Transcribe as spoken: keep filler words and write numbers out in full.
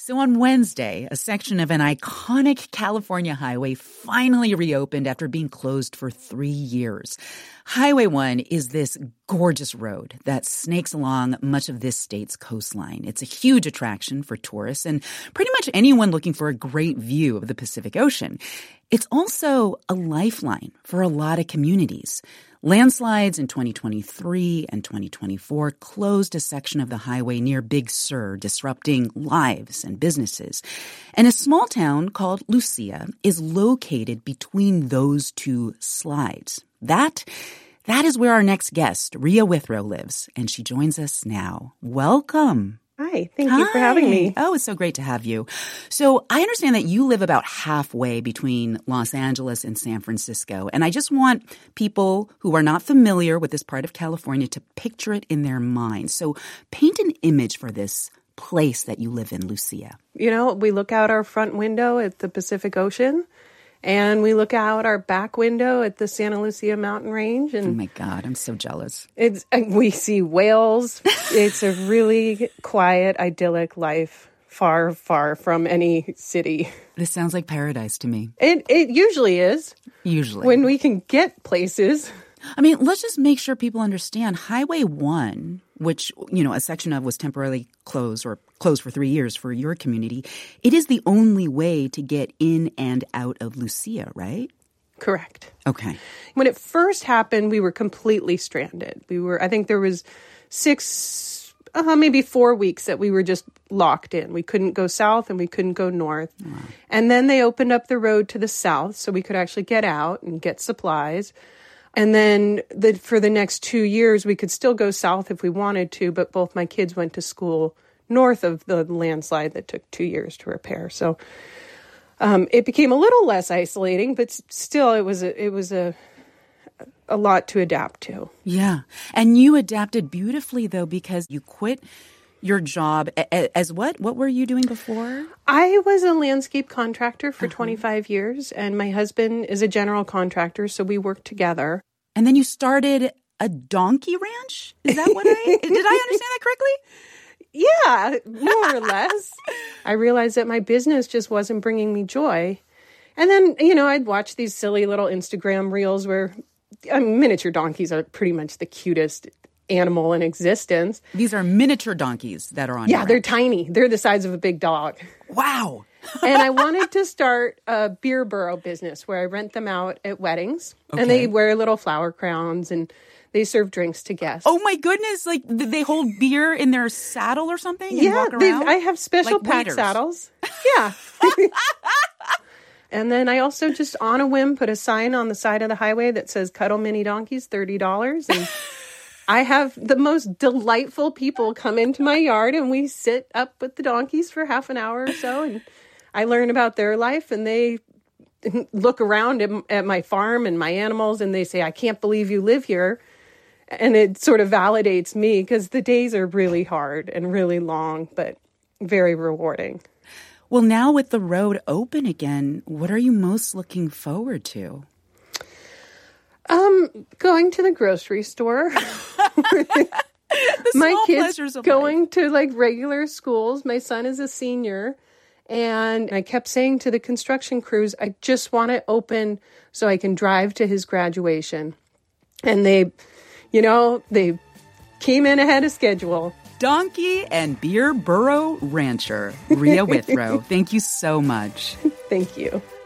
So on Wednesday, a section of an iconic California highway finally reopened after being closed for three years. Highway one is this gorgeous road that snakes along much of this state's coastline. It's a huge attraction for tourists and pretty much anyone looking for a great view of the Pacific Ocean. It's also a lifeline for a lot of communities. Landslides in twenty twenty-three and twenty twenty-four closed a section of the highway near Big Sur, disrupting lives and businesses. And a small town called Lucia is located between those two slides. That, that is where our next guest, Rhea Withrow, lives, and she joins us now. Welcome. Hi, thank you Hi. for having me. Oh, it's so great to have you. So I understand that you live about halfway between Los Angeles and San Francisco, and I just want people who are not familiar with this part of California to picture it in their minds. So paint an image for this place that you live in, Lucia. You know, we look out our front window at the Pacific Ocean, and we look out our back window at the Santa Lucia mountain range. And oh, my God, I'm so jealous. It's we see whales. It's a really quiet, idyllic life, far, far from any city. This sounds like paradise to me. It it usually is. Usually. When we can get places. I mean, let's just make sure people understand Highway one, which, you know, a section of was temporarily closed or closed for three years for your community. It is the only way to get in and out of Lucia, right? Correct. Okay. When it first happened, we were completely stranded. We were, I think there was six, uh, maybe four weeks that we were just locked in. We couldn't go south and we couldn't go north. Wow. And then they opened up the road to the south so we could actually get out and get supplies. And then the, for the next two years, we could still go south if we wanted to, but both my kids went to school north of the landslide that took two years to repair. So um, it became a little less isolating, but still it was a, it was a, a lot to adapt to. Yeah. And you adapted beautifully, though, because you quit your job as what? What were you doing before? I was a landscape contractor for uh-huh. twenty-five years, and my husband is a general contractor, so we worked together. And then you started a donkey ranch? Is that what I, did I understand that correctly? Yeah, more or less. I realized that my business just wasn't bringing me joy. And then, you know, I'd watch these silly little Instagram reels where I mean, miniature donkeys are pretty much the cutest animal in existence. These are miniature donkeys that are on Yeah, your they're ranch. tiny. They're the size of a big dog. Wow. And I wanted to start a beer burro business where I rent them out at weddings. Okay. And they wear little flower crowns and they serve drinks to guests. Oh my goodness. Like they hold beer in their saddle or something and yeah, walk around? I have special like pack waiters. saddles. Yeah. And then I also just on a whim put a sign on the side of the highway that says Cuddle Mini Donkeys, thirty dollars. And I have the most delightful people come into my yard and we sit up with the donkeys for half an hour or so. And I learn about their life and they look around at, at my farm and my animals and they say, I can't believe you live here. And it sort of validates me because the days are really hard and really long, but very rewarding. Well, now with the road open again, what are you most looking forward to? Um, going to the grocery store. the My kids going life. to like regular schools. My son is a senior. And I kept saying to the construction crews, I just want it open so I can drive to his graduation. And they, you know, they came in ahead of schedule. Donkey and beer burro rancher, Rhea Withrow. Thank you so much. Thank you.